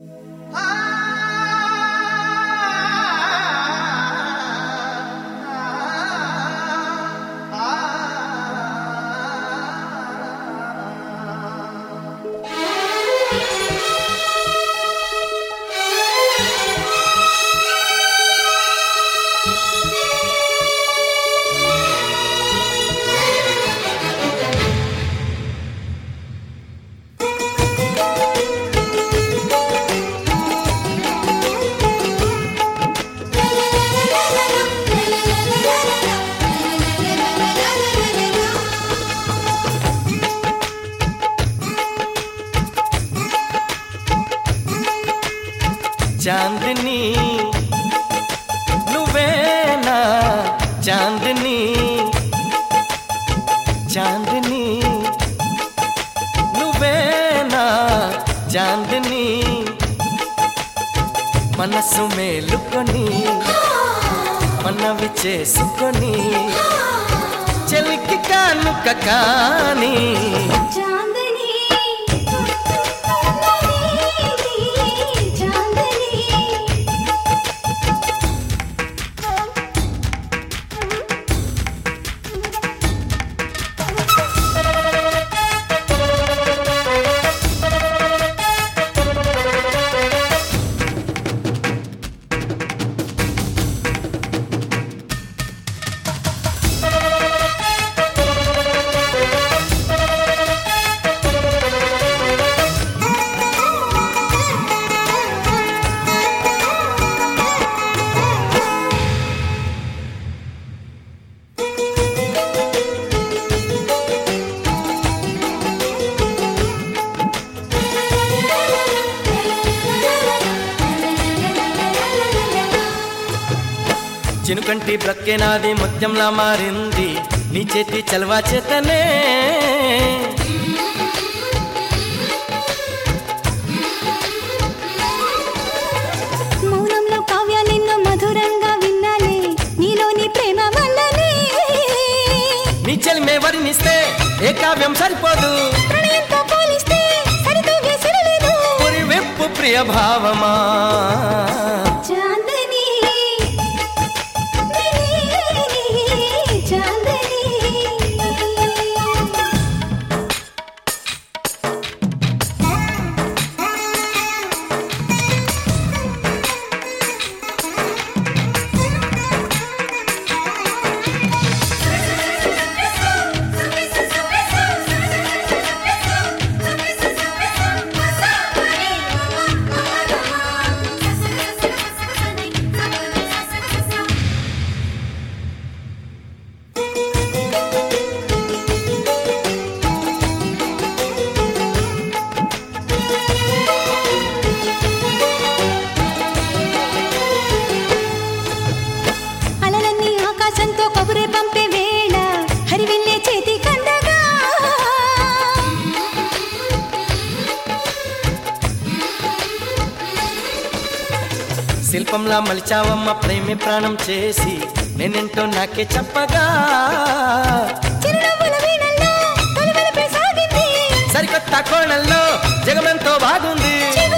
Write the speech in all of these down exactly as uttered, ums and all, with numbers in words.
चांदनी नुवेना चांदनी चांदनी नुवेना चांदनी మనసు మేలుకొని మనవి చేసుకొని చెలికి కానుక కాని చినుకంటి బ్రక్కే నాది ముత్యంలా మారింది నీ చేతి చలవా చేతనే మౌనంలో కావ్యాలెన్నో మధురంగా విన్నాలే నీలోని ప్రేమ వల్లనే నీ చెలిమే వర్ణిస్తే ఏ కావ్యం సరిపోదు ప్రణయంతో పోలిస్తే సరితూగే సరిలేదు పురి వెప్పు ప్రియ భావమా శిల్పంలా మలిచావమ్మ ప్రేమి ప్రాణం చేసి నేనెంటో నాకే చెప్పగా సరికొత్త కోణంలో జగమెంతో బాగుంది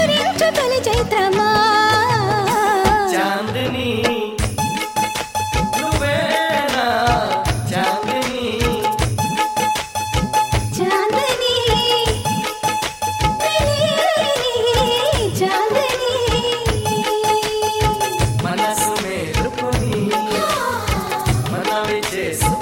చాందిని నువ్వేనా చాందిని మనసు మేలుకొని మనవి చేసు